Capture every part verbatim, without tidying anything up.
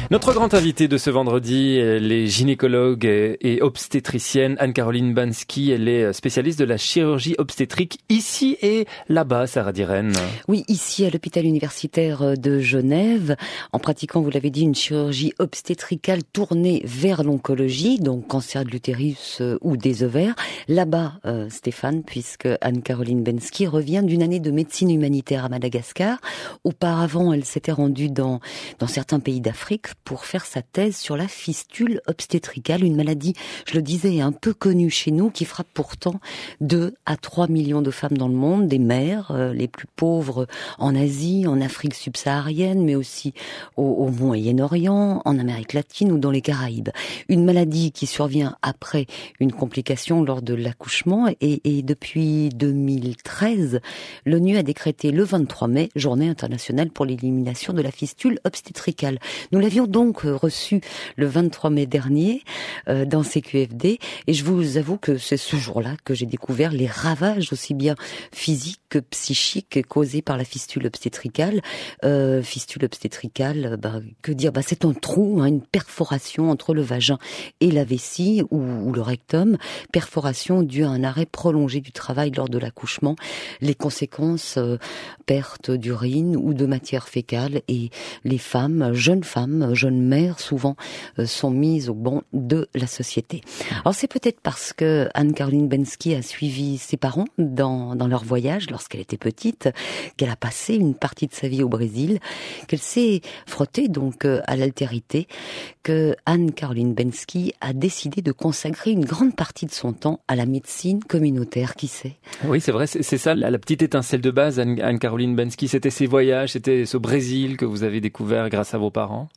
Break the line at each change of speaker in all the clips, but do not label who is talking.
Notre grande invitée de ce vendredi, elle est gynécologue et obstétricienne, Anne-Caroline Bansky. Elle est spécialiste de la chirurgie obstétrique ici et là-bas, Sarah Diren.
Oui, ici à l'hôpital universitaire de Genève, en pratiquant, vous l'avez dit, une chirurgie obstétricale tournée vers l'oncologie, donc cancer de l'utérus ou des ovaires. Là-bas, euh, Stéphane, puisque Anne-Caroline Bansky revient d'une année de médecine humanitaire à Madagascar. Auparavant, elle s'était rendue dans, dans certains pays d'Afrique pour faire sa thèse sur la fistule obstétricale, une maladie, je le disais, un peu connue chez nous, qui frappe pourtant deux à trois millions de femmes dans le monde, des mères, euh, les plus pauvres en Asie, en Afrique subsaharienne, mais aussi au, au Moyen-Orient, en Amérique latine ou dans les Caraïbes. Une maladie qui survient après une complication lors de l'accouchement et, et depuis deux mille treize, l'ONU a décrété le vingt-trois mai, journée internationale pour l'élimination de la fistule obstétricale. Nous l'avions donc reçu le vingt-trois mai dernier euh, dans C Q F D et je vous avoue que c'est ce jour-là que j'ai découvert les ravages aussi bien physiques que psychiques causés par la fistule obstétricale. Euh, fistule obstétricale, bah, que dire, bah, c'est un trou, hein, une perforation entre le vagin et la vessie ou, ou le rectum, perforation due à un arrêt prolongé du travail lors de l'accouchement. Les conséquences, euh, perte d'urine ou de matière fécale, et les femmes, jeunes femmes, jeunes mères souvent, euh, sont mises au banc de la société. Alors c'est peut-être parce que Anne-Caroline Bansky a suivi ses parents dans, dans leur voyage lorsqu'elle était petite, qu'elle a passé une partie de sa vie au Brésil, qu'elle s'est frottée donc à l'altérité, que Anne-Caroline Bansky a décidé de consacrer une grande partie de son temps à la médecine communautaire, qui sait.
Oui, c'est vrai, c'est, c'est ça la, la petite étincelle de base, Anne, Anne-Caroline Bansky, c'était ces voyages, c'était ce Brésil que vous avez découvert grâce à vos parents.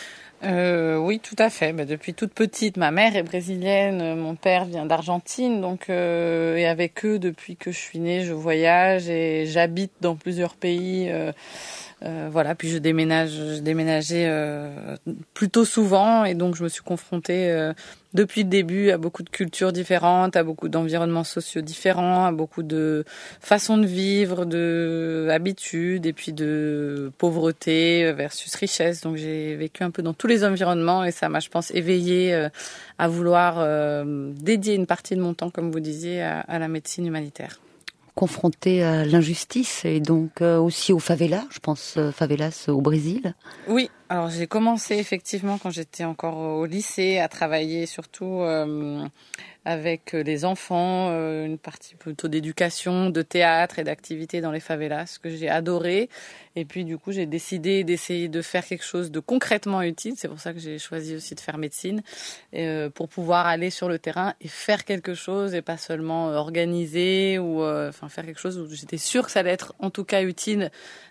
Euh, oui, tout à fait. Bah, depuis toute petite, ma mère est brésilienne, mon père vient d'Argentine, donc euh, et avec eux, depuis que je suis née, je voyage et j'habite dans plusieurs pays. Euh, euh, voilà, puis je déménage, je déménageais euh, plutôt souvent et donc je me suis confrontée euh, depuis le début à beaucoup de cultures différentes, à beaucoup d'environnements sociaux différents, à beaucoup de façons de vivre, de habitudes et puis de pauvreté versus richesse. Donc j'ai vécu un peu dans tous les environnements et ça m'a, je pense, éveillée euh, à vouloir euh, dédier une partie de mon temps, comme vous disiez, à, à la médecine humanitaire.
Confrontée à l'injustice et donc euh, aussi aux favelas, je pense euh, favelas au Brésil.
Oui, alors j'ai commencé effectivement quand j'étais encore au lycée à travailler surtout euh, avec les enfants, euh, une partie plutôt d'éducation, de théâtre et d'activités dans les favelas, ce que j'ai adoré. Et puis du coup j'ai décidé d'essayer de faire quelque chose de concrètement utile, c'est pour ça que j'ai choisi aussi de faire médecine, euh, pour pouvoir aller sur le terrain et faire quelque chose et pas seulement organiser ou euh, enfin faire quelque chose où j'étais sûre que ça allait être en tout cas utile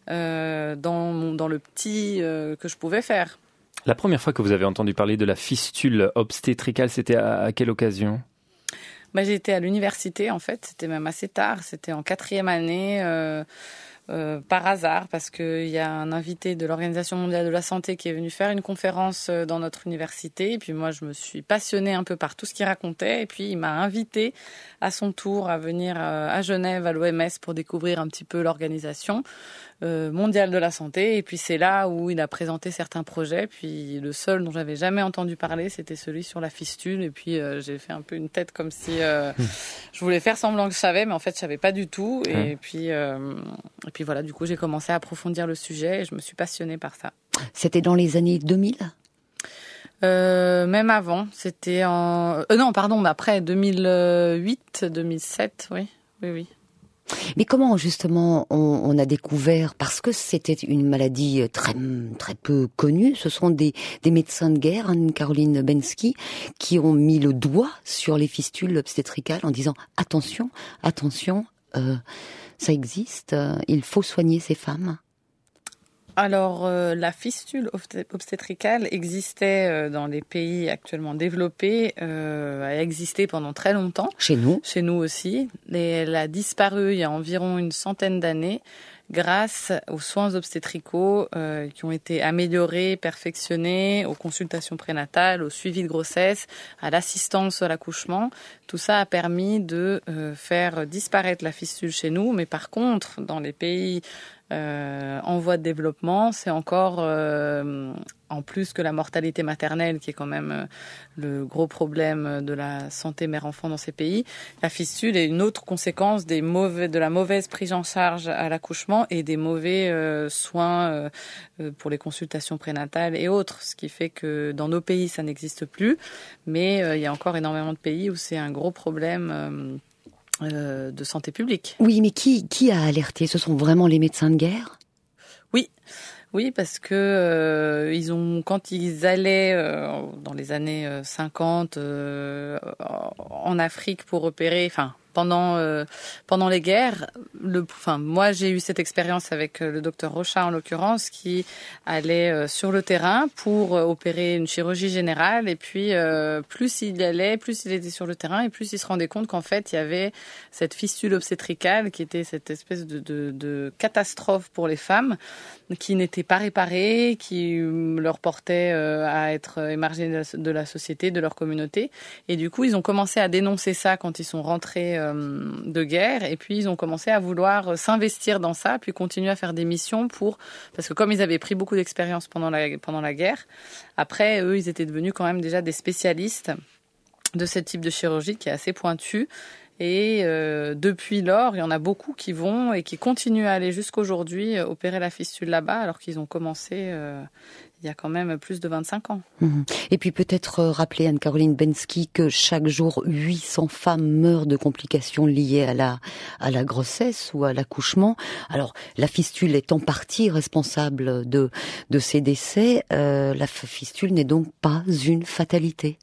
euh, dans, mon, dans le petit euh, que je pouvais faire.
La première fois que vous avez entendu parler de la fistule obstétricale, c'était à, à quelle occasion ?
Bah, j'ai été à l'université en fait, c'était même assez tard, c'était en quatrième année, euh, euh, par hasard, parce qu'il y a un invité de l'Organisation mondiale de la santé qui est venu faire une conférence dans notre université, et puis moi je me suis passionnée un peu par tout ce qu'il racontait, et puis il m'a invité à son tour à venir à Genève, à l'O M S, pour découvrir un petit peu l'organisation euh, mondiale de la santé, et puis c'est là où il a présenté certains projets, puis le seul dont j'avais jamais entendu parler, c'était celui sur la fistule, et puis euh, j'ai fait un peu une tête comme si euh, mmh. je voulais faire semblant que je savais, mais en fait je savais pas du tout, et mmh. puis euh, et puis voilà, du coup j'ai commencé à approfondir le sujet, et je me suis passionnée par ça.
C'était dans les années deux mille ?
Euh, même avant, c'était en... Euh, non, pardon, mais après deux mille huit, deux mille sept, oui, oui, oui.
Mais comment justement on, on a découvert, parce que c'était une maladie très très peu connue, ce sont des, des médecins de guerre, Anne-Caroline Bansky, qui ont mis le doigt sur les fistules obstétricales en disant attention, attention, euh, ça existe, euh, il faut soigner ces femmes.
Alors, euh, la fistule obstétricale existait euh, dans les pays actuellement développés, euh, a existé pendant très longtemps.
Chez nous.
Chez nous aussi. Et elle a disparu il y a environ une centaine d'années grâce aux soins obstétricaux euh, qui ont été améliorés, perfectionnés, aux consultations prénatales, au suivi de grossesse, à l'assistance à l'accouchement. Tout ça a permis de euh, faire disparaître la fistule chez nous, mais par contre, dans les pays euh, en voie de développement, c'est encore, euh, en plus que la mortalité maternelle, qui est quand même euh, le gros problème de la santé mère-enfant dans ces pays, la fistule est une autre conséquence des mauvais, de la mauvaise prise en charge à l'accouchement et des mauvais euh, soins euh, euh, pour les consultations prénatales et autres, ce qui fait que dans nos pays, ça n'existe plus, mais euh, il y a encore énormément de pays où c'est un gros problème euh, euh, de santé publique.
Oui, mais qui, qui a alerté? Ce sont vraiment les médecins de guerre?
Oui. Oui, parce que euh, ils ont, quand ils allaient euh, dans les années cinquante euh, en Afrique pour opérer, enfin pendant euh, pendant les guerres, le, enfin moi j'ai eu cette expérience avec le docteur Rochat en l'occurrence, qui allait euh, sur le terrain pour euh, opérer une chirurgie générale, et puis euh, plus il y allait, plus il était sur le terrain, et plus il se rendait compte qu'en fait il y avait cette fistule obstétricale qui était cette espèce de, de, de catastrophe pour les femmes, qui n'était pas réparée, qui leur portait euh, à être émargés de la, de la société, de leur communauté, et du coup ils ont commencé à dénoncer ça quand ils sont rentrés euh, de guerre, et puis ils ont commencé à vouloir s'investir dans ça, puis continuer à faire des missions pour, parce que comme ils avaient pris beaucoup d'expérience pendant la, pendant la guerre, après eux ils étaient devenus quand même déjà des spécialistes de ce type de chirurgie qui est assez pointue. Et euh, depuis lors, il y en a beaucoup qui vont et qui continuent à aller jusqu'aujourd'hui euh, opérer la fistule là-bas, alors qu'ils ont commencé euh, il y a quand même plus de vingt-cinq ans.
Mmh. Et puis peut-être euh, rappeler, Anne-Caroline Bensky, que chaque jour, huit cents femmes meurent de complications liées à la, à la grossesse ou à l'accouchement. Alors, la fistule est en partie responsable de, de ces décès. Euh, la fistule n'est donc pas une fatalité?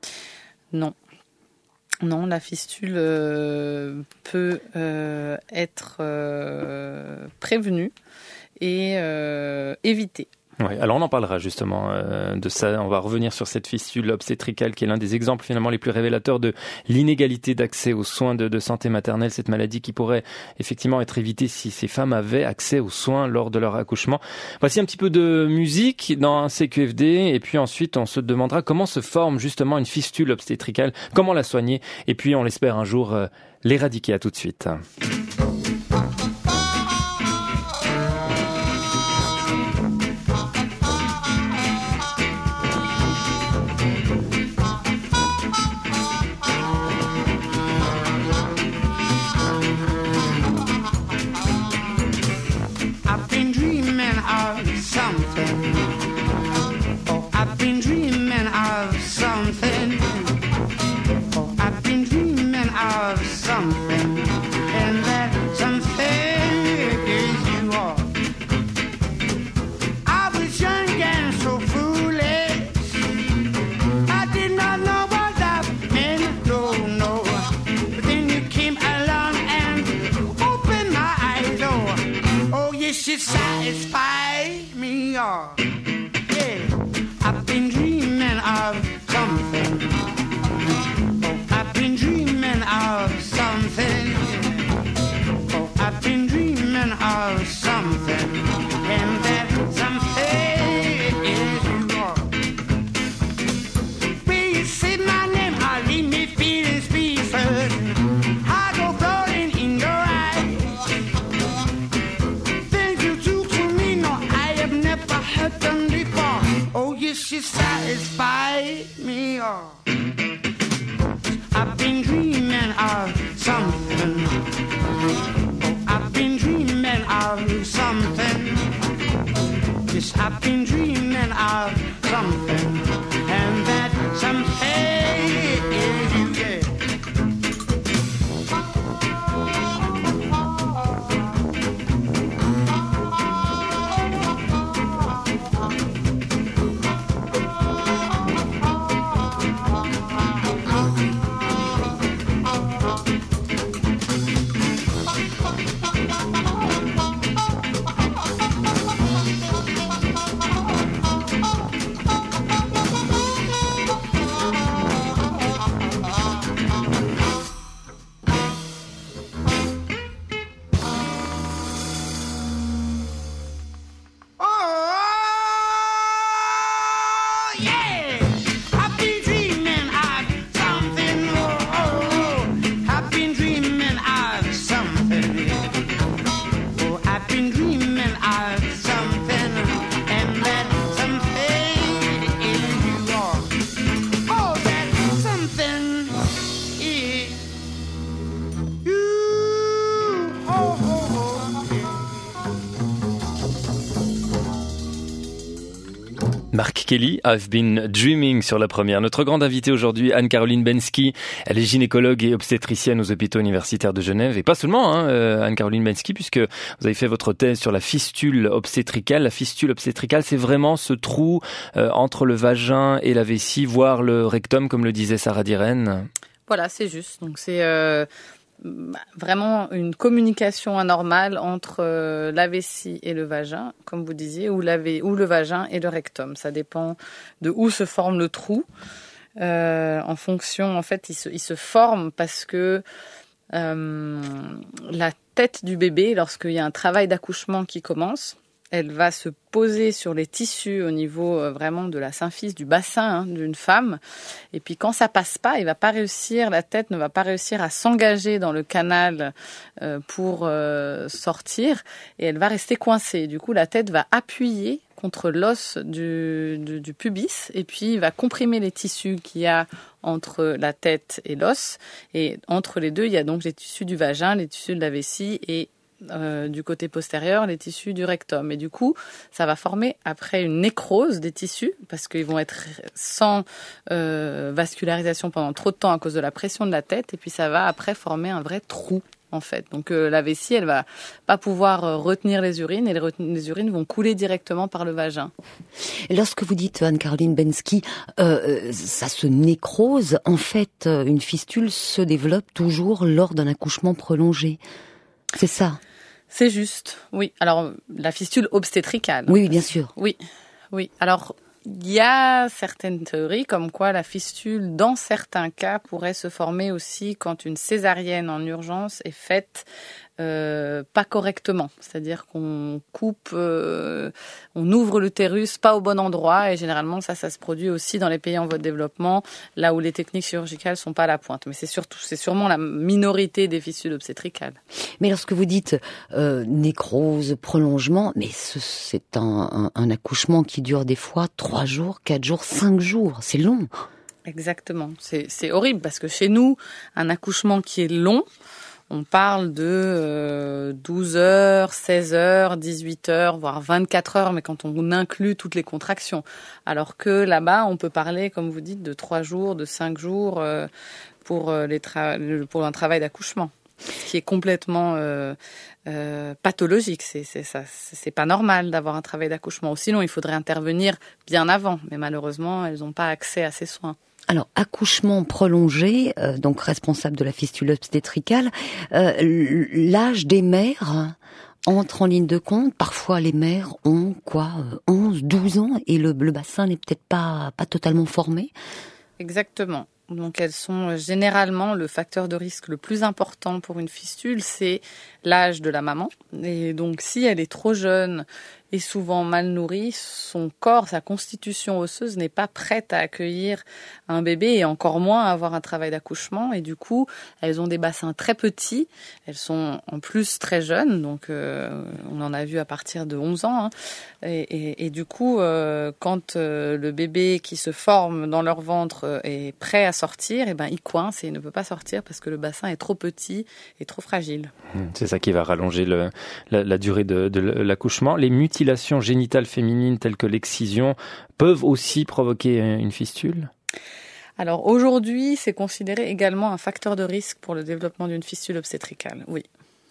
Non. Non, la fistule euh, peut euh, être euh, prévenue et euh, évitée.
Oui, alors on en parlera justement euh, de ça. On va revenir sur cette fistule obstétricale qui est l'un des exemples finalement les plus révélateurs de l'inégalité d'accès aux soins de, de santé maternelle, cette maladie qui pourrait effectivement être évitée si ces femmes avaient accès aux soins lors de leur accouchement. Voici un petit peu de musique dans un C Q F D, et puis ensuite on se demandera comment se forme justement une fistule obstétricale, comment la soigner, et puis on l'espère un jour euh, l'éradiquer. À tout de suite. Mark Kelly, I've been dreaming sur la première. Notre grande invitée aujourd'hui, Anne-Caroline Bensky, elle est gynécologue et obstétricienne aux hôpitaux universitaires de Genève. Et pas seulement, hein, euh, Anne-Caroline Bensky, puisque vous avez fait votre thèse sur la fistule obstétricale. La fistule obstétricale, c'est vraiment ce trou euh, entre le vagin et la vessie, voire le rectum, comme le disait Sarah Diren.
Voilà, c'est juste. Donc c'est... Euh... vraiment une communication anormale entre euh, la vessie et le vagin, comme vous disiez, ou, la v- ou le vagin et le rectum. Ça dépend de où se forme le trou. Euh, en fonction, en fait, il se, il se forme parce que euh, la tête du bébé, lorsqu'il y a un travail d'accouchement qui commence, elle va se poser sur les tissus au niveau euh, vraiment de la symphyse, du bassin hein, d'une femme. Et puis quand ça passe pas, il va pas réussir, la tête ne va pas réussir à s'engager dans le canal euh, pour euh, sortir, et elle va rester coincée. Du coup, la tête va appuyer contre l'os du, du, du pubis, et puis il va comprimer les tissus qu'il y a entre la tête et l'os. Et entre les deux, il y a donc les tissus du vagin, les tissus de la vessie, et Euh, du côté postérieur, les tissus du rectum. Et du coup, ça va former après une nécrose des tissus, parce qu'ils vont être sans euh, vascularisation pendant trop de temps à cause de la pression de la tête, et puis ça va après former un vrai trou, en fait. Donc euh, la vessie, elle va pas pouvoir euh, retenir les urines, et les, reten- les urines vont couler directement par le vagin.
Et lorsque vous dites, Anne-Caroline Bensky, euh, ça se nécrose, en fait, une fistule se développe toujours lors d'un accouchement prolongé. C'est ça?
C'est juste, oui. Alors, la fistule obstétricale.
Oui, bien sûr.
Oui, oui. Alors, il y a certaines théories comme quoi la fistule, dans certains cas, pourrait se former aussi quand une césarienne en urgence est faite euh, pas correctement. C'est-à-dire qu'on coupe, euh, on ouvre l'utérus pas au bon endroit, et généralement ça, ça se produit aussi dans les pays en voie de développement, là où les techniques chirurgicales sont pas à la pointe. Mais c'est surtout, c'est sûrement la minorité des fistules obstétricales.
Mais lorsque vous dites euh, nécrose, prolongement, mais ce, c'est un, un, un accouchement qui dure des fois trois jours, quatre jours, cinq jours. C'est long.
Exactement. C'est, c'est horrible parce que chez nous, un accouchement qui est long, on parle de euh, douze heures, seize heures, dix-huit heures, voire vingt-quatre heures, mais quand on inclut toutes les contractions. Alors que là-bas, on peut parler, comme vous dites, de trois jours, de cinq jours euh, pour, euh, les tra- pour un travail d'accouchement, ce qui est complètement euh, euh, pathologique. C'est, c'est, ça, c'est pas normal d'avoir un travail d'accouchement. Sinon, il faudrait intervenir bien avant, mais malheureusement, elles n'ont pas accès à ces soins.
Alors, accouchement prolongé, euh, donc responsable de la fistule obstétricale, euh, l'âge des mères entre en ligne de compte. Parfois, les mères ont quoi, onze, douze ans, et le, le bassin n'est peut-être pas, pas totalement formé.
Exactement. Donc elles sont généralement le facteur de risque le plus important pour une fistule, c'est l'âge de la maman. Et donc si elle est trop jeune et souvent mal nourrie, son corps, sa constitution osseuse n'est pas prête à accueillir un bébé, et encore moins à avoir un travail d'accouchement. Et du coup, elles ont des bassins très petits. Elles sont en plus très jeunes, donc euh, on en a vu à partir de onze ans. Hein. Et, et, et du coup, euh, quand euh, le bébé qui se forme dans leur ventre est prêt à sortir, et ben il coince et il ne peut pas sortir parce que le bassin est trop petit et trop fragile.
C'est ça qui va rallonger le, la, la durée de, de l'accouchement. Les mutilations génitales féminines telles que l'excision peuvent aussi provoquer une fistule ?
Alors aujourd'hui, c'est considéré également un facteur de risque pour le développement d'une fistule obstétricale, oui.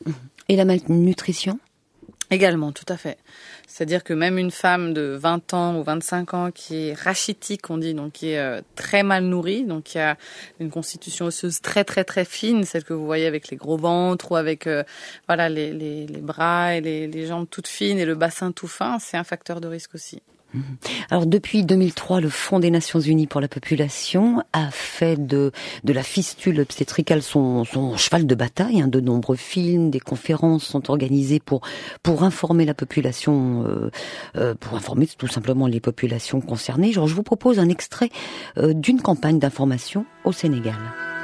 Et la malnutrition ?
Également, tout à fait. C'est-à-dire que même une femme de vingt ans ou vingt-cinq ans qui est rachitique, on dit, donc qui est euh, très mal nourrie, donc qui a une constitution osseuse très très très fine, celle que vous voyez avec les gros ventres ou avec euh, voilà les, les, les bras et les, les jambes toutes fines et le bassin tout fin, c'est un facteur de risque aussi.
Alors depuis deux mille trois, le Fonds des Nations Unies pour la population a fait de de la fistule obstétricale son son cheval de bataille. Hein. De nombreux films, des conférences sont organisées pour pour informer la population, euh, euh, pour informer tout simplement les populations concernées. Genre, je vous propose un extrait euh, d'une campagne d'information au Sénégal.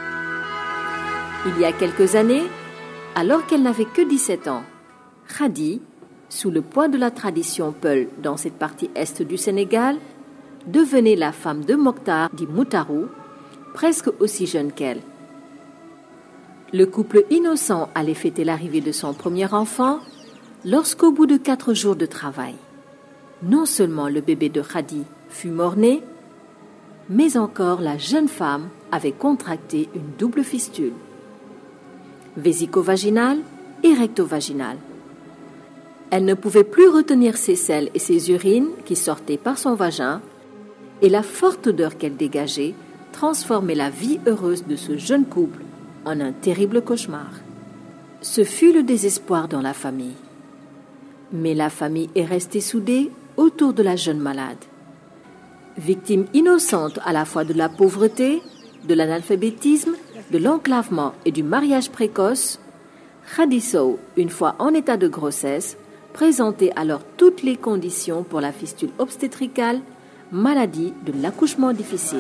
Il y a quelques années, alors qu'elle n'avait que dix-sept ans, Khady, sous le poids de la tradition Peul dans cette partie est du Sénégal, devenait la femme de Mokhtar dit Moutarou, presque aussi jeune qu'elle. Le couple innocent allait fêter l'arrivée de son premier enfant lorsqu'au bout de quatre jours de travail, Non seulement le bébé de Khadi fut mort-né, mais encore la jeune femme avait contracté une double fistule, vésico-vaginale et recto-vaginale. Elle ne pouvait plus retenir ses selles et ses urines qui sortaient par son vagin, et la forte odeur qu'elle dégageait transformait la vie heureuse de ce jeune couple en un terrible cauchemar. Ce fut le désespoir dans la famille. Mais la famille est restée soudée autour de la jeune malade. Victime innocente à la fois de la pauvreté, de l'analphabétisme, de l'enclavement et du mariage précoce, Khadi Sow, une fois en état de grossesse, présentait alors toutes les conditions pour la fistule obstétricale, maladie de l'accouchement difficile.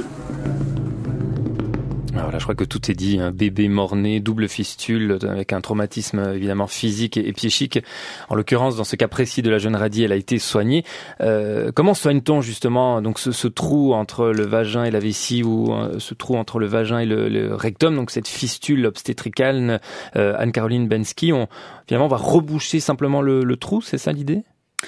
Alors là, je crois que tout est dit. Un bébé mort-né, double fistule, avec un traumatisme évidemment physique et, et psychique. En l'occurrence, dans ce cas précis de la jeune Khadi, elle a été soignée. Euh, comment soigne-t-on justement donc ce, ce trou entre le vagin et la vessie, ou euh, ce trou entre le vagin et le, le rectum, donc cette fistule obstétricale, euh, Anne-Caroline Bensky, on finalement on va reboucher simplement le, le trou, c'est ça l'idée ?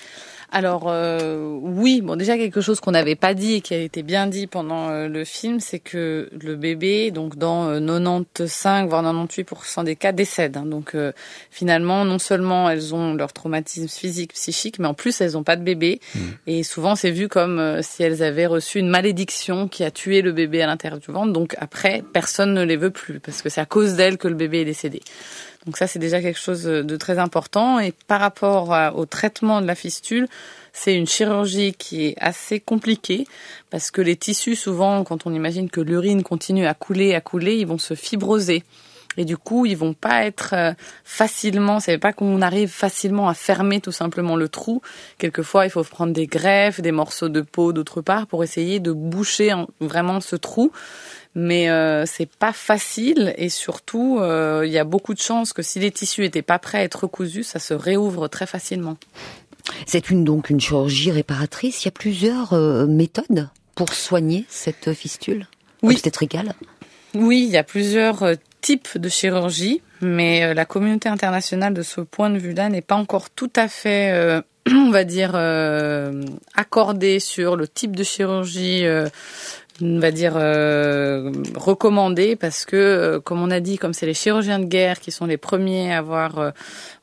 Alors euh, oui, bon déjà quelque chose qu'on n'avait pas dit et qui a été bien dit pendant euh, le film, c'est que le bébé, donc dans euh, quatre-vingt-quinze voire quatre-vingt-dix-huit pour cent des cas, décède. Hein. Donc euh, finalement, non seulement elles ont leur traumatisme physique, psychique, mais en plus elles n'ont pas de bébé. Mmh. Et souvent c'est vu comme euh, si elles avaient reçu une malédiction qui a tué le bébé à l'intérieur du ventre. Donc après, personne ne les veut plus parce que c'est à cause d'elles que le bébé est décédé. Donc ça, c'est déjà quelque chose de très important. Et par rapport à, au traitement de la fistule, c'est une chirurgie qui est assez compliquée parce que les tissus, souvent, quand on imagine que l'urine continue à couler, à couler, ils vont se fibroser. Et du coup, ils vont pas être facilement, c'est pas qu'on arrive facilement à fermer tout simplement le trou. Quelquefois, il faut prendre des greffes, des morceaux de peau d'autre part pour essayer de boucher vraiment ce trou. Mais euh, c'est pas facile et surtout, euh, il y a beaucoup de chances que si les tissus étaient pas prêts à être recousus, ça se réouvre très facilement.
C'est une, donc une chirurgie réparatrice. Il y a plusieurs euh, méthodes pour soigner cette fistule oui. obstétricale.
Oui, il y a plusieurs euh, types de chirurgie, mais euh, la communauté internationale de ce point de vue-là n'est pas encore tout à fait, euh, on va dire, euh, accordée sur le type de chirurgie euh, on va dire euh, recommandé parce que euh, comme on a dit, comme c'est les chirurgiens de guerre qui sont les premiers à avoir euh,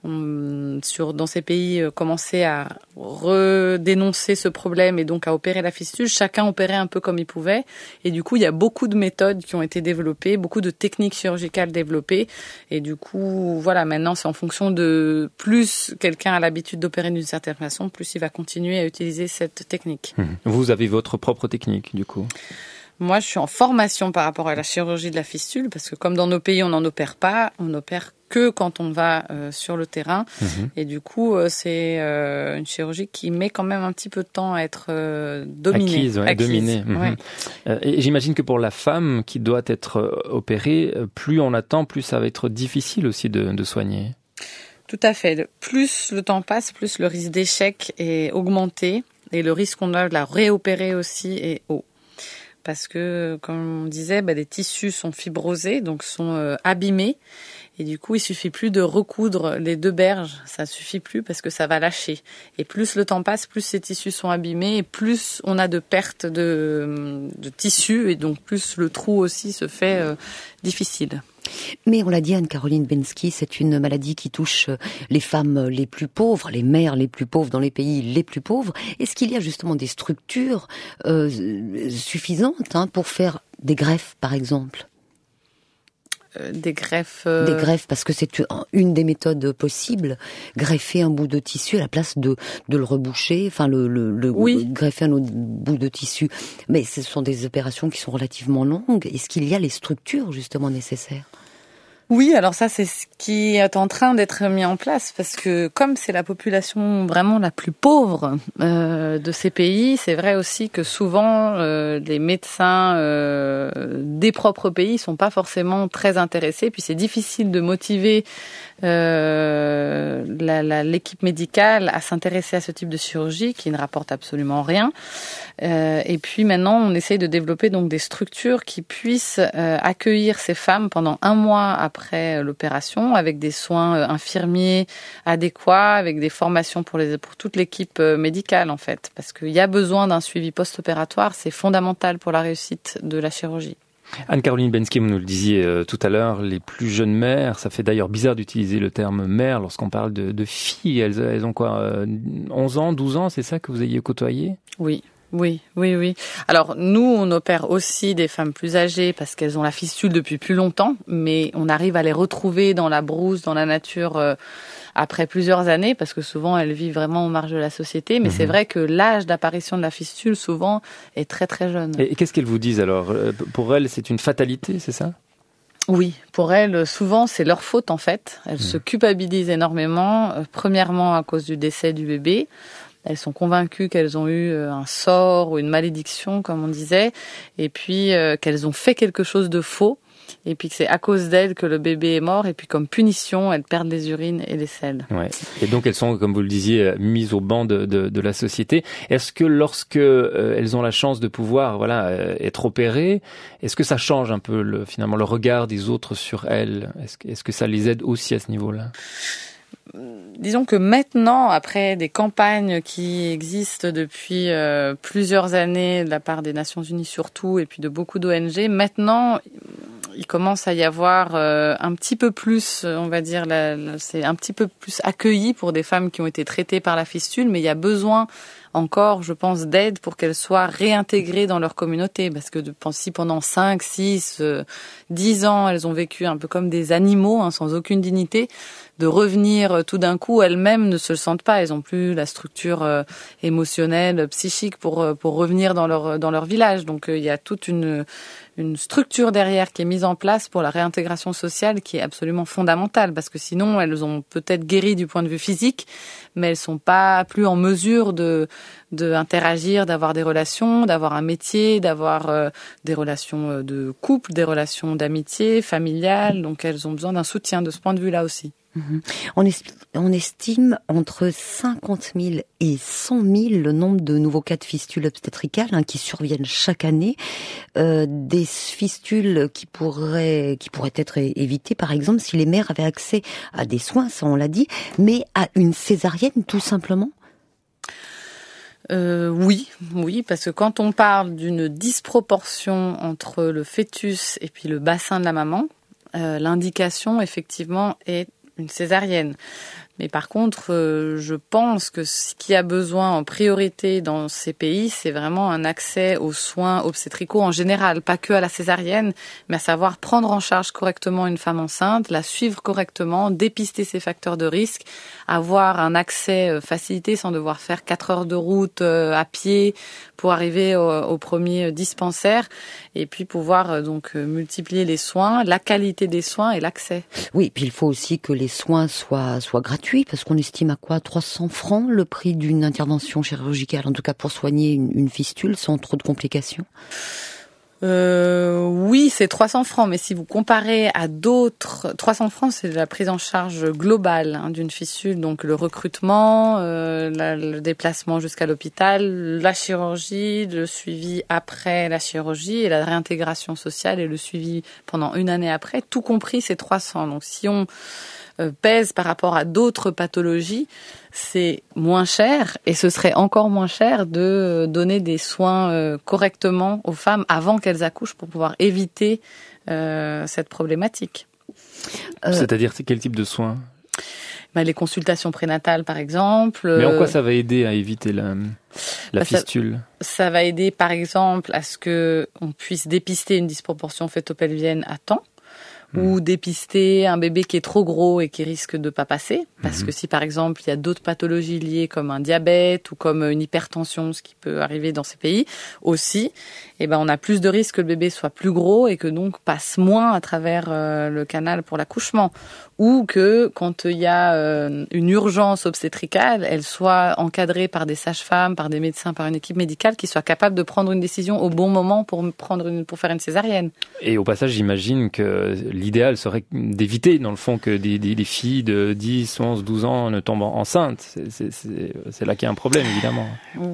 on, sur dans ces pays euh, commencé à redénoncer ce problème et donc à opérer la fistule, chacun opérait un peu comme il pouvait et du coup il y a beaucoup de méthodes qui ont été développées, beaucoup de techniques chirurgicales développées et du coup voilà, maintenant c'est en fonction de plus quelqu'un a l'habitude d'opérer d'une certaine façon, plus il va continuer à utiliser cette technique.
Vous avez votre propre technique du coup?
Moi, je suis en formation par rapport à la chirurgie de la fistule, parce que comme dans nos pays, on n'en opère pas, on n'opère que quand on va euh, sur le terrain. Mmh. Et du coup, euh, c'est euh, une chirurgie qui met quand même un petit peu de temps à être euh, dominée.
Acquise, ouais, Acquise. dominée. Mmh. Ouais. Euh, et j'imagine que pour la femme qui doit être opérée, plus on attend, plus ça va être difficile aussi de, de soigner.
Tout à fait. Plus le temps passe, plus le risque d'échec est augmenté. Et le risque qu'on a de la réopérer aussi est haut. Parce que, comme on disait, bah, les tissus sont fibrosés, donc sont euh, abîmés. Et du coup, il suffit plus de recoudre les deux berges. Ça suffit plus parce que ça va lâcher. Et plus le temps passe, plus ces tissus sont abîmés et plus on a de pertes de, de tissus. Et donc, plus le trou aussi se fait euh, difficile.
Mais on l'a dit, Anne-Caroline Bensky, c'est une maladie qui touche les femmes les plus pauvres, les mères les plus pauvres dans les pays les plus pauvres. Est-ce qu'il y a justement des structures euh, suffisantes hein, pour faire des greffes, par exemple ?
euh, Des greffes... Euh...
Des greffes, parce que c'est une des méthodes possibles. Greffer un bout de tissu à la place de, de le reboucher, enfin le, le, le
oui.
greffer un autre bout de tissu. Mais ce sont des opérations qui sont relativement longues. Est-ce qu'il y a les structures justement nécessaires ?
Oui, alors ça, c'est ce qui est en train d'être mis en place parce que comme c'est la population vraiment la plus pauvre euh, de ces pays, c'est vrai aussi que souvent euh, les médecins euh, des propres pays sont pas forcément très intéressés. Puis c'est difficile de motiver euh, la, la, l'équipe médicale à s'intéresser à ce type de chirurgie qui ne rapporte absolument rien. Euh, et puis maintenant, on essaye de développer donc des structures qui puissent euh, accueillir ces femmes pendant un mois à après l'opération, avec des soins infirmiers adéquats, avec des formations pour, les, pour toute l'équipe médicale en fait. Parce qu'il y a besoin d'un suivi post-opératoire, c'est fondamental pour la réussite de la chirurgie.
Anne-Caroline Bensky, vous nous le disiez euh, tout à l'heure, les plus jeunes mères, ça fait d'ailleurs bizarre d'utiliser le terme mère lorsqu'on parle de, de filles. Elles, elles ont quoi, euh, onze ans, douze ans, c'est ça que vous ayez côtoyé ?
Oui. Oui, oui, oui. Alors, nous, on opère aussi des femmes plus âgées parce qu'elles ont la fistule depuis plus longtemps, mais on arrive à les retrouver dans la brousse, dans la nature, euh, après plusieurs années, parce que souvent, elles vivent vraiment aux marges de la société. Mais mmh. c'est vrai que l'âge d'apparition de la fistule, souvent, est très, très jeune.
Et, et qu'est-ce qu'elles vous disent alors ? Pour elles, c'est une fatalité, c'est ça ?
Oui, pour elles, souvent, c'est leur faute, en fait. Elles mmh. se culpabilisent énormément, euh, premièrement à cause du décès du bébé. Elles sont convaincues qu'elles ont eu un sort ou une malédiction, comme on disait, et puis euh, qu'elles ont fait quelque chose de faux, et puis que c'est à cause d'elles que le bébé est mort, et puis comme punition, elles perdent les urines et les selles.
Ouais. Et donc elles sont, comme vous le disiez, mises au banc de, de, de la société. Est-ce que lorsque euh, elles ont la chance de pouvoir, voilà, euh, être opérées, est-ce que ça change un peu le, finalement le regard des autres sur elles ? Est-ce que, est-ce que ça les aide aussi à ce niveau-là ?
Disons que maintenant, après des campagnes qui existent depuis euh, plusieurs années de la part des Nations Unies surtout, et puis de beaucoup d'O N G, maintenant, il commence à y avoir euh, un petit peu plus, on va dire, la, la, c'est un petit peu plus accueilli pour des femmes qui ont été traitées par la fistule, mais il y a besoin encore, je pense, d'aide pour qu'elles soient réintégrées dans leur communauté. Parce que si pendant cinq, six, dix ans, elles ont vécu un peu comme des animaux, hein, sans aucune dignité, de revenir tout d'un coup, elles-mêmes ne se le sentent pas. Elles n'ont plus la structure euh, émotionnelle, psychique pour pour revenir dans leur dans leur village. Donc euh, il y a toute une une structure derrière qui est mise en place pour la réintégration sociale qui est absolument fondamentale, parce que sinon elles ont peut-être guéri du point de vue physique, mais elles sont pas plus en mesure de de interagir, d'avoir des relations, d'avoir un métier, d'avoir euh, des relations de couple, des relations d'amitié, familiales. Donc elles ont besoin d'un soutien de ce point de vue-là aussi.
Mmh. On, est, on estime entre cinquante mille et cent mille le nombre de nouveaux cas de fistules obstétricales hein, qui surviennent chaque année. Euh, des fistules qui pourraient, qui pourraient être évitées, par exemple, si les mères avaient accès à des soins, ça on l'a dit, mais à une césarienne tout simplement.
Euh, oui, oui, parce que quand on parle d'une disproportion entre le fœtus et puis le bassin de la maman, euh, l'indication effectivement est une césarienne. Mais par contre, euh, je pense que ce qui a besoin en priorité dans ces pays, c'est vraiment un accès aux soins obstétricaux en général, pas que à la césarienne, mais à savoir prendre en charge correctement une femme enceinte, la suivre correctement, dépister ses facteurs de risque, avoir un accès facilité sans devoir faire quatre heures de route euh, à pied pour arriver au, au premier dispensaire, et puis pouvoir euh, donc multiplier les soins, la qualité des soins et l'accès.
Oui, puis il faut aussi que les soins soient soient gratuits, parce qu'on estime à quoi trois cents francs le prix d'une intervention chirurgicale, en tout cas pour soigner une, une fistule sans trop de complications.
Euh, oui, c'est trois cents francs, mais si vous comparez à d'autres, trois cents francs, c'est la prise en charge globale hein, d'une fistule, donc le recrutement, euh, la, le déplacement jusqu'à l'hôpital, la chirurgie, le suivi après la chirurgie et la réintégration sociale et le suivi pendant une année après, tout compris, c'est trois cents. Donc si on euh, pèse par rapport à d'autres pathologies, c'est moins cher, et ce serait encore moins cher de donner des soins euh, correctement aux femmes avant qu'elles accouchent pour pouvoir éviter euh, cette problématique.
Euh, C'est-à-dire quel type de soins ?
Ben, les consultations prénatales, par exemple.
Mais en quoi ça va aider à éviter la, la ben fistule ?
ça, ça va aider, par exemple, à ce que on puisse dépister une disproportion fœto-pelvienne à temps. Ou dépister un bébé qui est trop gros et qui risque de pas passer. Parce mmh. que si, par exemple, il y a d'autres pathologies liées comme un diabète ou comme une hypertension, ce qui peut arriver dans ces pays aussi, eh ben, on a plus de risques que le bébé soit plus gros et que donc passe moins à travers euh, le canal pour l'accouchement. ou que quand il y a euh, une urgence obstétricale, elle soit encadrée par des sages-femmes, par des médecins, par une équipe médicale qui soit capable de prendre une décision au bon moment pour prendre une, pour faire une césarienne.
Et au passage, j'imagine que l'idéal serait d'éviter, dans le fond, que des, des, des filles de dix, onze, douze ans ne tombent enceintes. C'est, c'est, c'est, c'est là qu'il y a un problème, évidemment.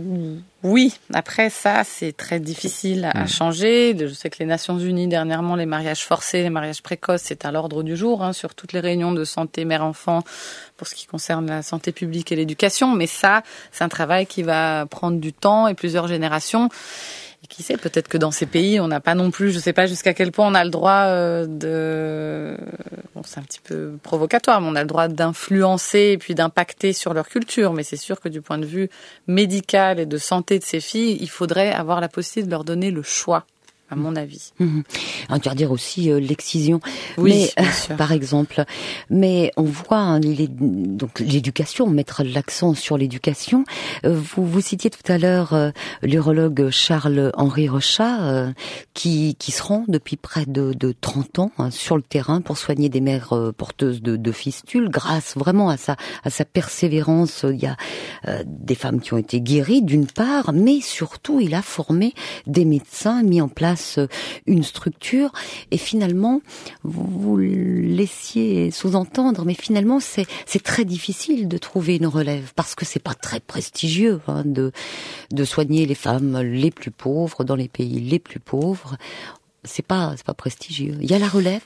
Oui, après ça, c'est très difficile à, à changer. Je sais que les Nations Unies, dernièrement, les mariages forcés, les mariages précoces, c'est à l'ordre du jour hein, sur toutes les réunions de santé mère-enfant pour ce qui concerne la santé publique et l'éducation. Mais ça, c'est un travail qui va prendre du temps et plusieurs générations. Et qui sait, peut-être que dans ces pays, on n'a pas non plus, je ne sais pas jusqu'à quel point on a le droit euh, de... Bon, c'est un petit peu provocatoire, mais on a le droit d'influencer et puis d'impacter sur leur culture. Mais c'est sûr que du point de vue médical et de santé de ces filles, il faudrait avoir la possibilité de leur donner le choix, à mon avis.
Mmh. Interdire aussi euh, l'excision,
oui,
mais, euh, par exemple. Mais on voit hein, les, donc l'éducation, mettre l'accent sur l'éducation. Euh, vous vous citiez tout à l'heure euh, l'urologue Charles-Henri Rochat, euh, qui qui se rend depuis près de, de trente ans hein, sur le terrain pour soigner des mères euh, porteuses de, de fistules, grâce vraiment à sa à sa persévérance. Il y a euh, des femmes qui ont été guéries d'une part, mais surtout il a formé des médecins, mis en place une structure, et finalement vous, vous laissiez sous-entendre, mais finalement c'est c'est très difficile de trouver une relève parce que c'est pas très prestigieux hein, de de soigner les femmes les plus pauvres dans les pays les plus pauvres. C'est pas c'est pas prestigieux. Il y a la relève.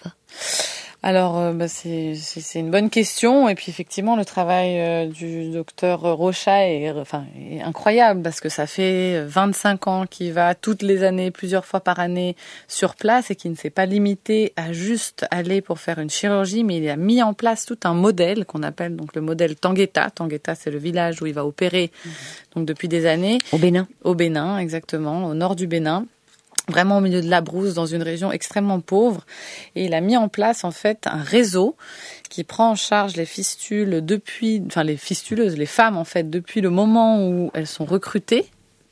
Alors, euh, bah, c'est, c'est, c'est une bonne question. Et puis, effectivement, le travail euh, du docteur Rochat est, enfin, est incroyable parce que ça fait vingt-cinq ans qu'il va toutes les années, plusieurs fois par année, sur place et qu'il ne s'est pas limité à juste aller pour faire une chirurgie, mais il a mis en place tout un modèle qu'on appelle donc le modèle Tangueta. Tangueta, c'est le village où il va opérer mmh. donc depuis des années.
Au Bénin.
Au Bénin, exactement, au nord du Bénin. Vraiment au milieu de la brousse, dans une région extrêmement pauvre. Et il a mis en place, en fait, un réseau qui prend en charge les fistules depuis, enfin, les fistuleuses, les femmes, en fait, depuis le moment où elles sont recrutées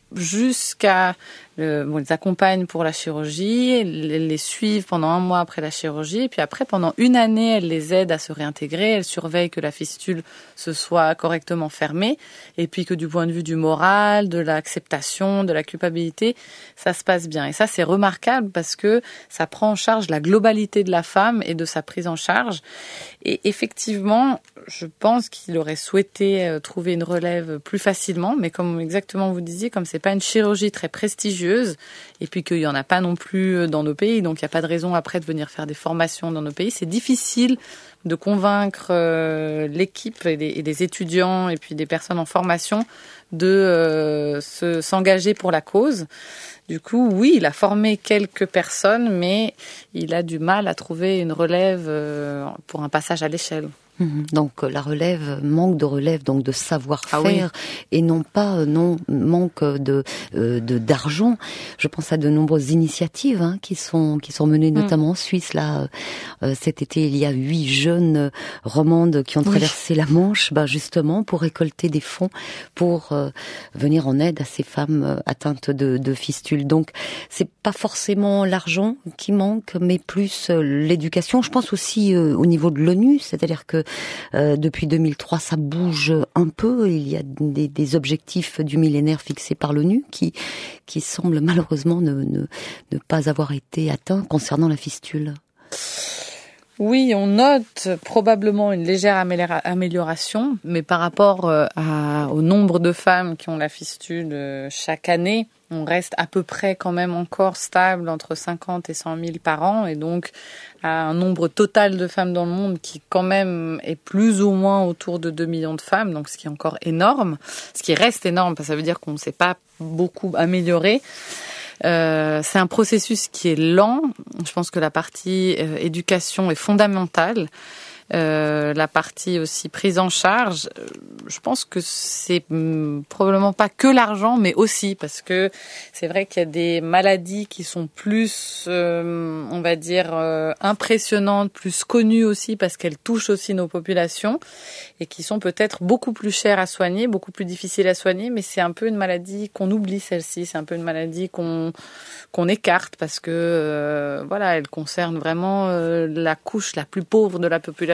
jusqu'à, le, bon, les accompagnent pour la chirurgie, elles les suivent pendant un mois après la chirurgie, et puis après, pendant une année, elles les aident à se réintégrer, elles surveillent que la fistule se soit correctement fermée, et puis que du point de vue du moral, de l'acceptation, de la culpabilité, ça se passe bien. Et ça, c'est remarquable parce que ça prend en charge la globalité de la femme et de sa prise en charge. Et effectivement, je pense qu'il aurait souhaité trouver une relève plus facilement, mais comme exactement vous disiez, comme c'est pas une chirurgie très prestigieuse, et puis qu'il y en a pas non plus dans nos pays, donc il n'y a pas de raison après de venir faire des formations dans nos pays. C'est difficile de convaincre euh, l'équipe et des, et des étudiants et puis des personnes en formation de euh, se, s'engager pour la cause. Du coup, oui, il a formé quelques personnes, mais il a du mal à trouver une relève euh, pour un passage à l'échelle.
Donc la relève, manque de relève, donc de savoir-faire, ah oui. Et non pas non manque de, euh, de d'argent. Je pense à de nombreuses initiatives hein, qui sont qui sont menées notamment mmh. en Suisse. Là, euh, cet été, il y a huit jeunes romandes qui ont traversé oui. la Manche, bah, justement pour récolter des fonds pour euh, venir en aide à ces femmes atteintes de, de fistules. Donc c'est pas forcément l'argent qui manque, mais plus euh, l'éducation. Je pense aussi euh, au niveau de l'ONU, c'est-à-dire que Euh, depuis deux mille trois, ça bouge un peu. Il y a des, des objectifs du millénaire fixés par l'ONU qui, qui semblent malheureusement ne, ne, ne pas avoir été atteints concernant la fistule.
Oui, on note probablement une légère amélioration, mais par rapport à, au nombre de femmes qui ont la fistule chaque année, on reste à peu près quand même encore stable entre cinquante et cent mille par an, et donc à un nombre total de femmes dans le monde qui quand même est plus ou moins autour de deux millions de femmes, donc ce qui est encore énorme, ce qui reste énorme, parce que ça veut dire qu'on ne s'est pas beaucoup amélioré. Euh, c'est un processus qui est lent. Je pense que la partie euh, éducation est fondamentale. Euh, la partie aussi prise en charge, je pense que c'est hum, probablement pas que l'argent, mais aussi parce que c'est vrai qu'il y a des maladies qui sont plus, euh, on va dire, euh, impressionnantes, plus connues aussi parce qu'elles touchent aussi nos populations et qui sont peut-être beaucoup plus chères à soigner, beaucoup plus difficiles à soigner, mais c'est un peu une maladie qu'on oublie, celle-ci. C'est un peu une maladie qu'on qu'on écarte parce que euh, voilà, elle concerne vraiment euh, la couche la plus pauvre de la population.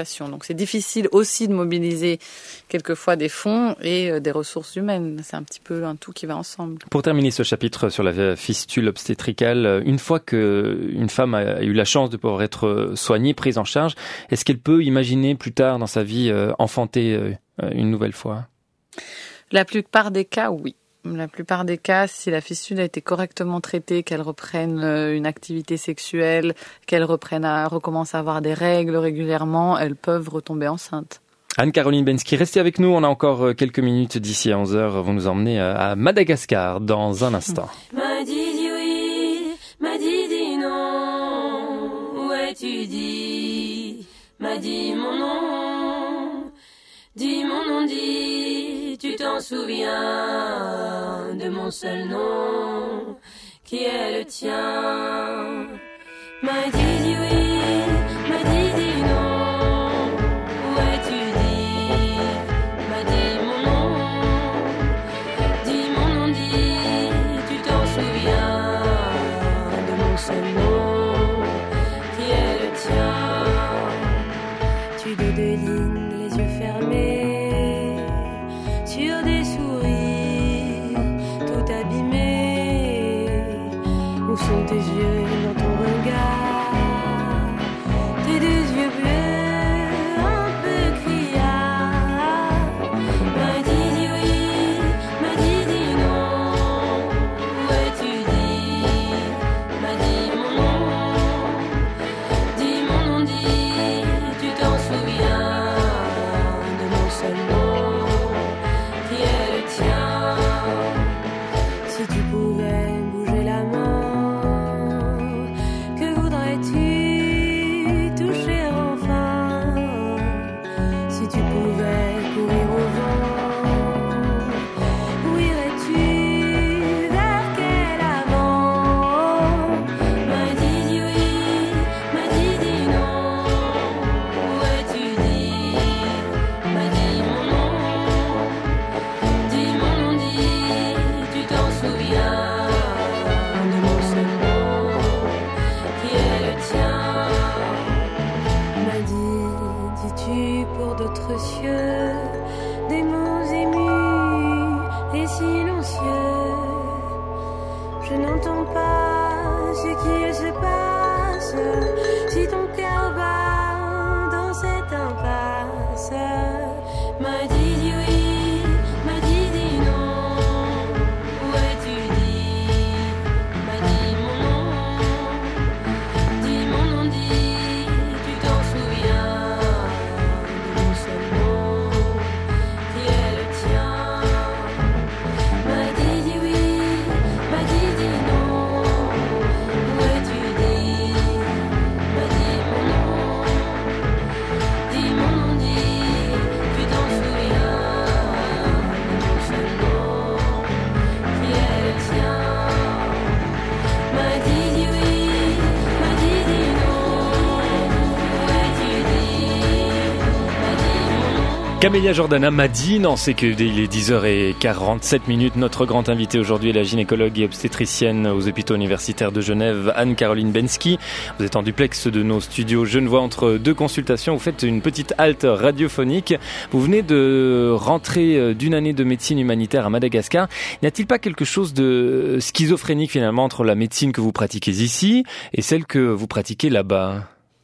situation. Donc c'est difficile aussi de mobiliser quelquefois des fonds et euh, des ressources humaines. C'est un petit peu un tout qui va ensemble.
Pour terminer ce chapitre sur la fistule obstétricale, une fois qu'une femme a eu la chance de pouvoir être soignée, prise en charge, est-ce qu'elle peut imaginer plus tard dans sa vie euh, enfanter euh, une nouvelle fois ?
La plupart des cas, oui. La plupart des cas, si la fistule a été correctement traitée, qu'elle reprenne une activité sexuelle, qu'elle reprenne à, recommence à avoir des règles régulièrement, elles peuvent retomber enceintes.
Anne-Caroline Bensky, restez avec nous, on a encore quelques minutes d'ici à onze heures. Vous nous emmenez à Madagascar dans un instant.
M'a dit dit oui, m'a dit dit non, où es-tu dit, m'a dit mon nom, dis mon nom, dis, tu t'en souviens de mon seul nom, qui est le tien. M'a dit dit oui, m'a dit dit non, où es-tu dit, m'a dit mon nom, dis mon nom, dis, tu t'en souviens de mon seul nom, qui est le tien. Tu dos de ligne, les yeux fermés, sur des sourires tout abîmés. Où sont tes yeux dans ton regard, tes deux yeux bleus un peu criards. M'a dit dit oui, m'a dit dit non, où es-tu dit, m'a dit mon nom, dis mon nom, dis, tu t'en souviens de mon seul nom, qui est le tien. Si tu pouvais bouger la main, que voudrais-tu toucher enfin? Si tu pouvais courir au vent, où irais-tu, vers quel avant? M'a dit dit oui, m'a dit dit non, où es-tu dit, m'a dit mon nom, dis mon nom, dis, tu t'en souviens de mon seul nom, qui est le tien. M'a dit, dis-tu pour d'autres cieux, des mots émus et silencieux. Je n'entends pas ce qui se passe, si ton cœur bat dans cette impasse. M'a dit dit oui, m'a dit dit non, où es-tu dit, m'a dit mon nom, dis mon nom, dis, tu t'en souviens de mon seul nom, qui est le tien. M'a dit dit oui, m'a dit dit non, où es-tu dit, m'a dit mon nom, dis mon nom, dis, tu t'en souviens de mon seul nom, qui est le tien. M'a dit dit oui, m'a dit dit non, où es-tu dit, m'a dit mon nom.
Camélia Jordana m'a dit, non, c'est qu'il est dix heures quarante-sept minutes. Notre grand invité aujourd'hui est la gynécologue et obstétricienne aux hôpitaux universitaires de Genève, Anne-Caroline Bensky. Vous êtes en duplex de nos studios Genevois entre deux consultations. Vous faites une petite halte radiophonique. Vous venez de rentrer d'une année de médecine humanitaire à Madagascar. N'y a-t-il pas quelque chose de schizophrénique finalement entre la médecine que vous pratiquez ici et celle que vous pratiquez là-bas ?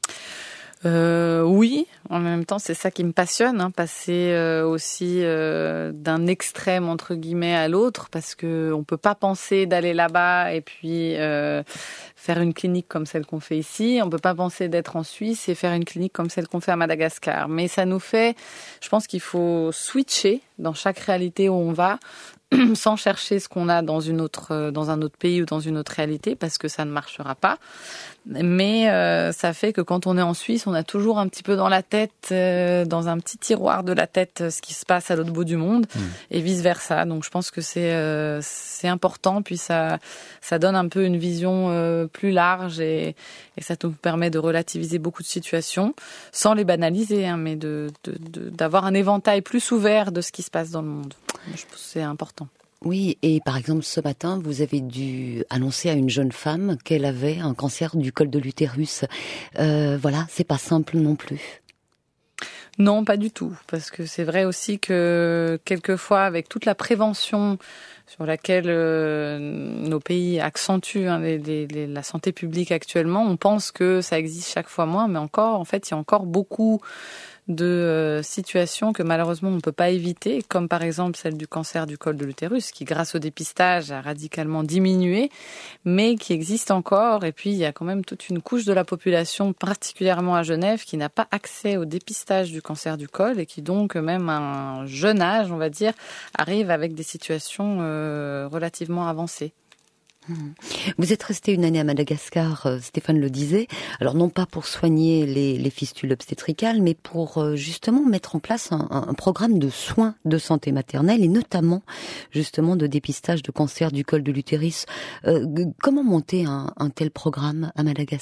Euh, oui, en même temps, c'est ça qui me passionne, hein, passer euh, aussi euh, d'un extrême entre guillemets à l'autre, parce que on peut pas penser d'aller là-bas et puis euh, faire une clinique comme celle qu'on fait ici. On peut pas penser d'être en Suisse et faire une clinique comme celle qu'on fait à Madagascar. Mais ça nous fait, je pense qu'il faut switcher dans chaque réalité où on va, sans chercher ce qu'on a dans une autre, dans un autre pays ou dans une autre réalité, parce que ça ne marchera pas. Mais euh, ça fait que quand on est en Suisse, on a toujours un petit peu dans la tête, euh, dans un petit tiroir de la tête, ce qui se passe à l'autre bout du monde, mmh. et vice versa. Donc je pense que c'est euh, c'est important, puis ça ça donne un peu une vision euh, plus large et, et ça nous permet de relativiser beaucoup de situations, sans les banaliser, hein, mais de, de, de d'avoir un éventail plus ouvert de ce qui se passe dans le monde. Je pense que c'est important.
Oui, et par exemple, ce matin, vous avez dû annoncer à une jeune femme qu'elle avait un cancer du col de l'utérus. Euh, voilà, c'est pas simple non plus.
Non, pas du tout, parce que c'est vrai aussi que quelquefois, avec toute la prévention sur laquelle euh, nos pays accentuent hein, les, les, les, la santé publique actuellement, on pense que ça existe chaque fois moins, mais encore, en fait, il y a encore beaucoup de euh, situations que malheureusement on ne peut pas éviter, comme par exemple celle du cancer du col de l'utérus, qui grâce au dépistage a radicalement diminué, mais qui existe encore. Et puis il y a quand même toute une couche de la population, particulièrement à Genève, qui n'a pas accès au dépistage du cancer du col et qui donc, même à un jeune âge, on va dire, arrive avec des situations euh, relativement avancées.
Vous êtes resté une année à Madagascar, Stéphane le disait, alors non pas pour soigner les, les fistules obstétricales, mais pour justement mettre en place un, un programme de soins de santé maternelle et notamment justement de dépistage de cancer du col de l'utérus. Euh, comment monter un, un tel programme à Madagascar ?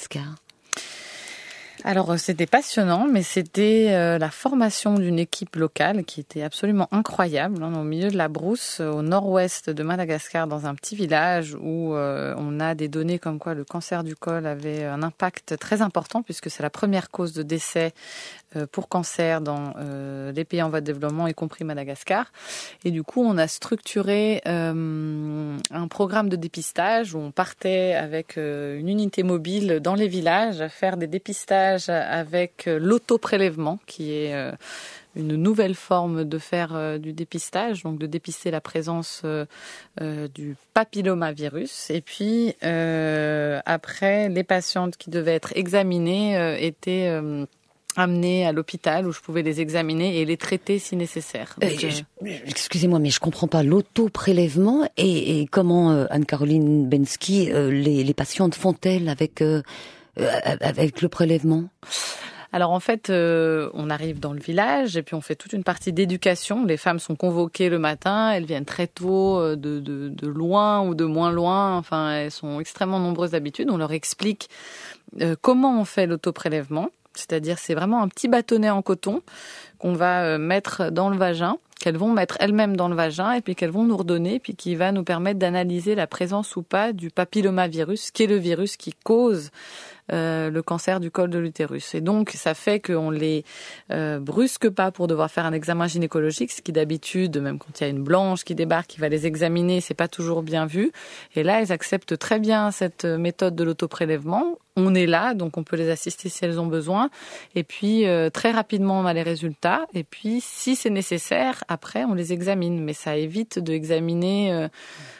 Alors c'était passionnant, mais c'était euh, la formation d'une équipe locale qui était absolument incroyable, hein, au milieu de la brousse, au nord-ouest de Madagascar, dans un petit village où euh, on a des données comme quoi le cancer du col avait un impact très important, puisque c'est la première cause de décès euh, pour cancer dans euh, les pays en voie de développement, y compris Madagascar. Et du coup, on a structuré euh, un programme de dépistage où on partait avec euh, une unité mobile dans les villages à faire des dépistages avec l'autoprélèvement, qui est euh, une nouvelle forme de faire euh, du dépistage, donc de dépister la présence euh, euh, du papillomavirus. Et puis, euh, après, les patientes qui devaient être examinées euh, étaient euh, amenées à l'hôpital où je pouvais les examiner et les traiter si nécessaire. Donc,
euh, je, excusez-moi, mais je comprends pas l'autoprélèvement et, et comment euh, Anne-Caroline Bensky, euh, les, les patientes font-elles avec euh, Euh, avec le prélèvement ?
Alors en fait, euh, on arrive dans le village et puis on fait toute une partie d'éducation. Les femmes sont convoquées le matin, elles viennent très tôt, de, de, de loin ou de moins loin. Enfin, elles sont extrêmement nombreuses d'habitude. On leur explique euh, comment on fait l'autoprélèvement. C'est-à-dire, c'est vraiment un petit bâtonnet en coton qu'on va euh, mettre dans le vagin, qu'elles vont mettre elles-mêmes dans le vagin et puis qu'elles vont nous redonner, puis qui va nous permettre d'analyser la présence ou pas du papillomavirus, qui est le virus qui cause Euh, le cancer du col de l'utérus. Et donc, ça fait qu'on les euh, brusque pas pour devoir faire un examen gynécologique, ce qui d'habitude, même quand il y a une blanche qui débarque, qui va les examiner, c'est pas toujours bien vu. Et là, elles acceptent très bien cette méthode de l'autoprélèvement. On est là, donc on peut les assister si elles ont besoin. Et puis, euh, très rapidement, on a les résultats. Et puis, si c'est nécessaire, après, on les examine. Mais ça évite d'examiner euh,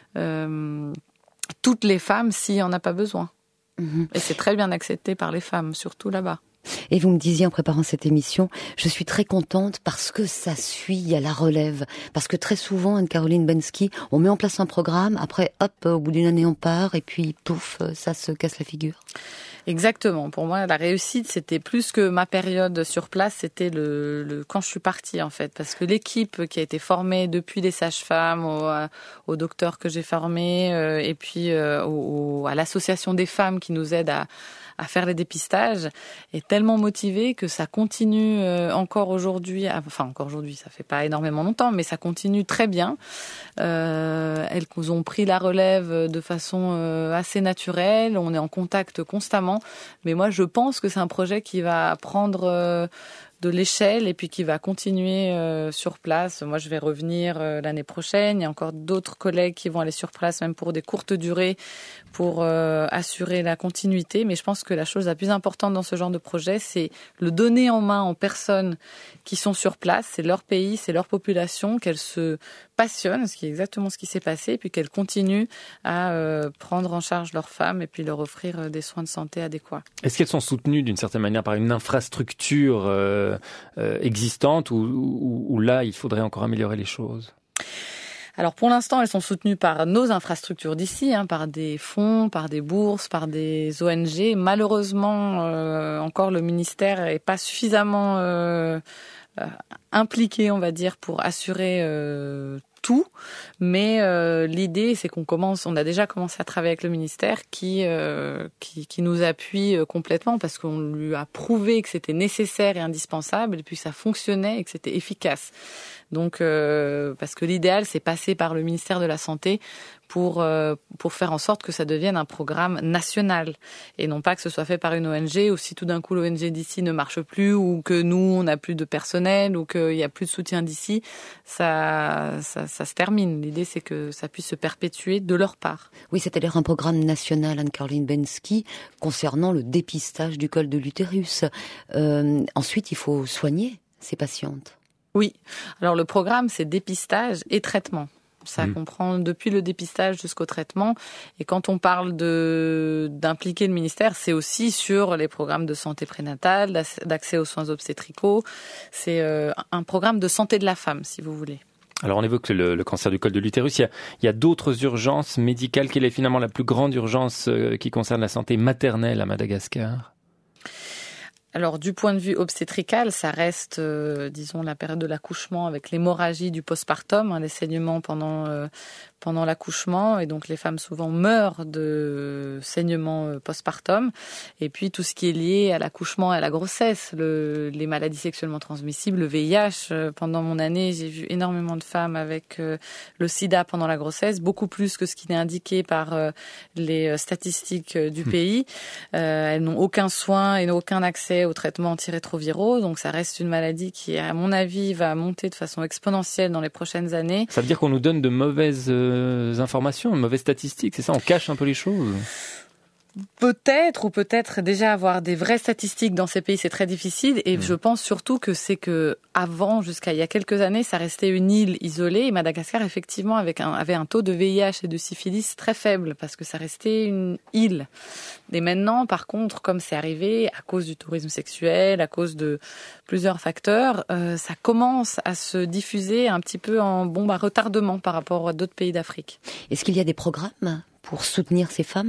euh, toutes les femmes s'il n'y en a pas besoin. Et c'est très bien accepté par les femmes, surtout là-bas.
Et vous me disiez en préparant cette émission, je suis très contente parce que ça suit à la relève. Parce que très souvent, Anne-Caroline Bensky, on met en place un programme, après hop, au bout d'une année on part, et puis pouf, ça se casse la figure.
Exactement. Pour moi, la réussite, c'était plus que ma période sur place, c'était le, le quand je suis partie en fait, parce que l'équipe qui a été formée depuis les sages-femmes, au, au docteur que j'ai formé, euh, et puis euh, au, à l'association des femmes qui nous aide à à faire les dépistages, est tellement motivée que ça continue euh, encore aujourd'hui, enfin encore aujourd'hui, ça fait pas énormément longtemps, mais ça continue très bien. Euh, elles ont pris la relève de façon euh, assez naturelle, on est en contact constamment, mais moi je pense que c'est un projet qui va prendre euh, de l'échelle et puis qui va continuer euh, sur place. Moi, je vais revenir euh, l'année prochaine. Il y a encore d'autres collègues qui vont aller sur place, même pour des courtes durées, pour euh, assurer la continuité. Mais je pense que la chose la plus importante dans ce genre de projet, c'est le donner en main aux personnes qui sont sur place. C'est leur pays, c'est leur population, qu'elles se passionnent, ce qui est exactement ce qui s'est passé, et puis qu'elles continuent à euh, prendre en charge leurs femmes et puis leur offrir euh, des soins de santé adéquats.
Est-ce qu'elles sont soutenues d'une certaine manière par une infrastructure euh, Euh, existantes ou, ou, ou là, il faudrait encore améliorer les choses?
Alors pour l'instant, elles sont soutenues par nos infrastructures d'ici, hein, par des fonds, par des bourses, par des O N G. Malheureusement, euh, encore le ministère n'est pas suffisamment euh, euh, impliqué, on va dire, pour assurer euh, tout, mais euh, l'idée c'est qu'on commence, on a déjà commencé à travailler avec le ministère qui euh, qui, qui nous appuie complètement parce qu'on lui a prouvé que c'était nécessaire et indispensable et puis que ça fonctionnait et que c'était efficace. Donc euh, parce que l'idéal c'est passer par le ministère de la Santé pour euh, pour faire en sorte que ça devienne un programme national et non pas que ce soit fait par une O N G ou si tout d'un coup l'O N G d'ici ne marche plus ou que nous on n'a plus de personnel ou qu'il y a plus de soutien d'ici, ça, ça ça se termine. L'idée c'est que ça puisse se perpétuer de leur part.
Oui, c'est-à-dire un programme national, Anne-Caroline Bensky, concernant le dépistage du col de l'utérus. Euh, ensuite, il faut soigner ces patientes.
Oui. Alors le programme c'est dépistage et traitement. Ça mmh. comprend depuis le dépistage jusqu'au traitement. Et quand on parle de d'impliquer le ministère, c'est aussi sur les programmes de santé prénatale, d'accès aux soins obstétricaux. C'est euh, un programme de santé de la femme, si vous voulez.
Alors on évoque le, le cancer du col de l'utérus. Il y a, il y a d'autres urgences médicales. Quelle est finalement la plus grande urgence euh, qui concerne la santé maternelle à Madagascar ?
Alors, du point de vue obstétrical, ça reste, euh, disons, la période de l'accouchement avec l'hémorragie du postpartum, hein, les saignements pendant euh, pendant l'accouchement, et donc les femmes souvent meurent de saignements euh, postpartum. Et puis tout ce qui est lié à l'accouchement et à la grossesse, le, les maladies sexuellement transmissibles, le V I H. Euh, pendant mon année, j'ai vu énormément de femmes avec euh, le sida pendant la grossesse, beaucoup plus que ce qui est indiqué par euh, les statistiques euh, du mmh. pays. Euh, elles n'ont aucun soin et aucun accès aux traitements antirétroviraux, donc ça reste une maladie qui, à mon avis, va monter de façon exponentielle dans les prochaines années.
Ça veut dire qu'on nous donne de mauvaises euh, informations, de mauvaises statistiques, c'est ça? On cache un peu les choses?
Peut-être, ou peut-être déjà avoir des vraies statistiques dans ces pays, c'est très difficile. Et mmh. je pense surtout que c'est que avant, jusqu'à il y a quelques années, ça restait une île isolée. Et Madagascar, effectivement, avec un, avait un taux de V I H et de syphilis très faible parce que ça restait une île. Et maintenant, par contre, comme c'est arrivé à cause du tourisme sexuel, à cause de plusieurs facteurs, euh, ça commence à se diffuser un petit peu en bon bah, retardement par rapport à d'autres pays d'Afrique.
Est-ce qu'il y a des programmes pour soutenir ces femmes ?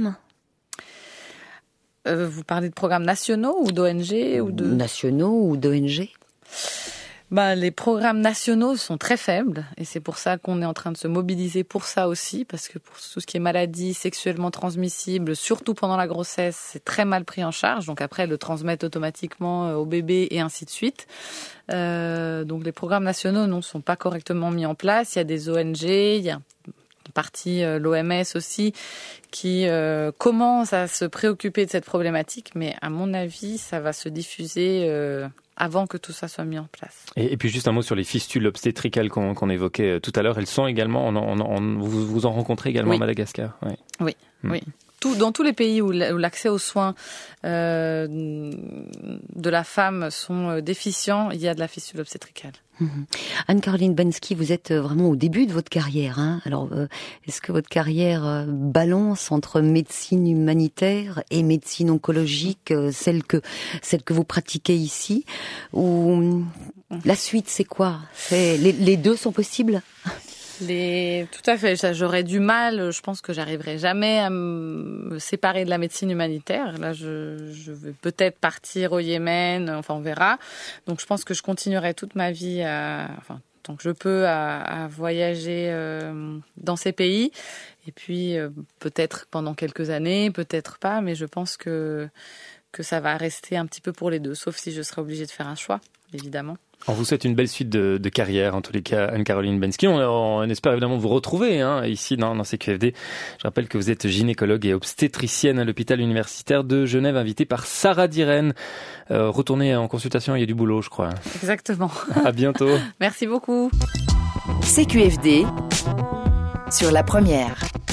Euh, vous parlez de programmes nationaux ou d'O N G ou de...
Nationaux ou d'O N G?
Ben, les programmes nationaux sont très faibles et c'est pour ça qu'on est en train de se mobiliser pour ça aussi, parce que pour tout ce qui est maladies sexuellement transmissibles, surtout pendant la grossesse, c'est très mal pris en charge. Donc après, le transmettre automatiquement au bébé et ainsi de suite. Euh, donc les programmes nationaux non sont pas correctement mis en place. Il y a des O N G, il y a une partie euh, l'O M S aussi qui euh, commence à se préoccuper de cette problématique, mais à mon avis, ça va se diffuser euh, avant que tout ça soit mis en place.
Et, et puis juste un mot sur les fistules obstétricales qu'on, qu'on évoquait tout à l'heure. Elles sont également, on en, on, vous, vous en rencontrez également oui. à Madagascar?
Oui, oui, mmh. oui. Tout, dans tous les pays où l'accès aux soins euh, de la femme sont déficients, il y a de la fistule obstétricale.
Mmh. Anne-Caroline Bensky, vous êtes vraiment au début de votre carrière. Hein. Alors, euh, est-ce que votre carrière euh, balance entre médecine humanitaire et médecine oncologique, euh, celle que celle que vous pratiquez ici, ou la suite, c'est quoi? C'est les, les deux sont possibles?
Les... Tout à fait. J'aurais du mal. Je pense que j'arriverai jamais à me séparer de la médecine humanitaire. Là, je, je vais peut-être partir au Yémen. Enfin, on verra. Donc, je pense que je continuerai toute ma vie à, enfin, tant que je peux, à, à voyager euh, dans ces pays. Et puis, euh, peut-être pendant quelques années, peut-être pas. Mais je pense que que ça va rester un petit peu pour les deux, sauf si je serai obligée de faire un choix, évidemment.
On vous souhaite une belle suite de, de carrière, en tous les cas, Anne-Caroline Bensky. On, on espère évidemment vous retrouver hein, ici dans, dans C Q F D. Je rappelle que vous êtes gynécologue et obstétricienne à l'hôpital universitaire de Genève, invitée par Sarah Diren. Euh, retournez en consultation, il y a du boulot, je crois.
Exactement.
À bientôt.
Merci beaucoup.
C Q F D sur la première.